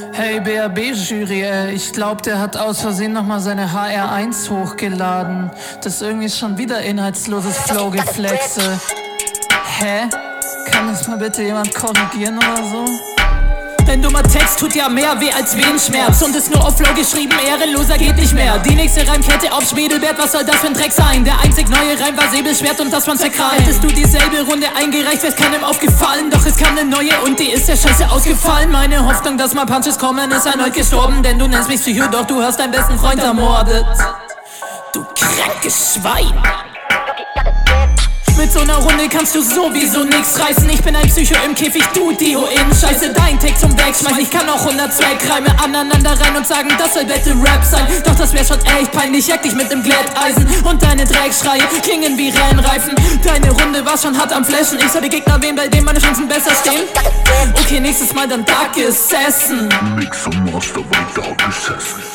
Hey BRB-Jury, ich glaub, der hat aus Versehen nochmal seine HR1 hochgeladen. Das ist irgendwie schon wieder inhaltsloses Flow-Geflexe. Hä? Kann das mal bitte jemand korrigieren oder so? Ein dummer Text tut ja mehr weh als Wehenschmerz und ist nur auf Flow geschrieben, ehrenloser geht nicht mehr. Die nächste Reimkette auf Schwedelbert, was soll das für ein Dreck sein? Der einzig neue Reim war Säbelschwert und das von Zerkrallen. Hättest du dieselbe Runde eingereicht, wär's keinem aufgefallen. Doch es kam ne neue und die ist der Scheiße ausgefallen. Meine Hoffnung, dass mal Punches kommen, ist erneut gestorben. Denn du nennst mich Psycho, doch du hast deinen besten Freund ermordet. Du krankes Schwein. Mit so einer Runde kannst du sowieso nix reißen. Ich bin ein Psycho im Käfig, du Dio-In. Scheiße, dein Take zum Wegschmeißen. Ich kann auch 100 Zweckreime aneinander rein und sagen, das soll Battle Rap sein. Doch das wär schon echt peinlich, jag dich mit dem Glätteisen. Und deine Dreckschreie klingen wie Rennreifen. Deine Runde war schon hart am Flashen. Ich soll die Gegner wählen, bei denen meine Chancen besser stehen. Okay, nächstes Mal dann Dark gesessen. Mix und Master bei Dark gesessen.